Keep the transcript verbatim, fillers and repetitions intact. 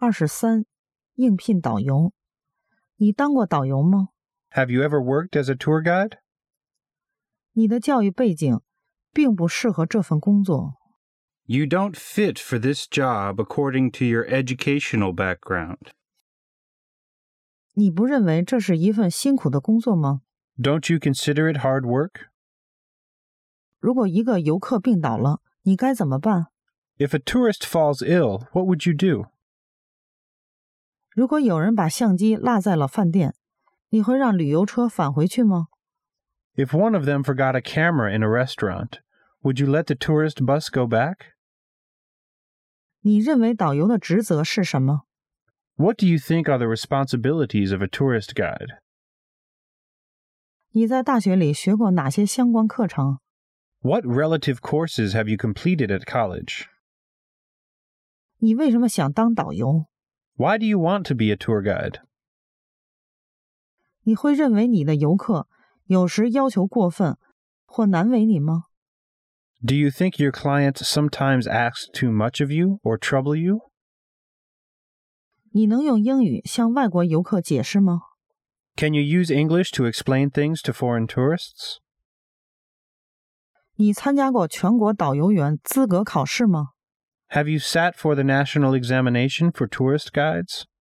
二十三，应聘导游。你当过导游吗？ Have you ever worked as a tour guide? 你的教育背景并不适合这份工作。 You don't fit for this job according to your educational background. 你不认为这是一份辛苦的工作吗？ Don't you consider it hard work? 如果一个游客病倒了，你该怎么办？ If a tourist falls ill, what would you do? 如果有人把相机落在了饭店，你会让旅游车返回去吗？ If one of them forgot a camera in a restaurant, would you let the tourist bus go back? 你认为导游的职责是什么？ What do you think are the responsibilities of a tourist guide? 你在大学里学过哪些相关课程？ What relative courses have you completed at college? 你为什么想当导游？ Why do you want to be a tour guide? 你会认为你的游客有时要求过分或难为你吗？ Do you think your client sometimes asks too much of you or trouble you? 你能用英语向外国游客解释吗？ Can you use English to explain things to foreign tourists? 你参加过全国导游员资格考试吗？ Have you sat for the national examination for tourist guides?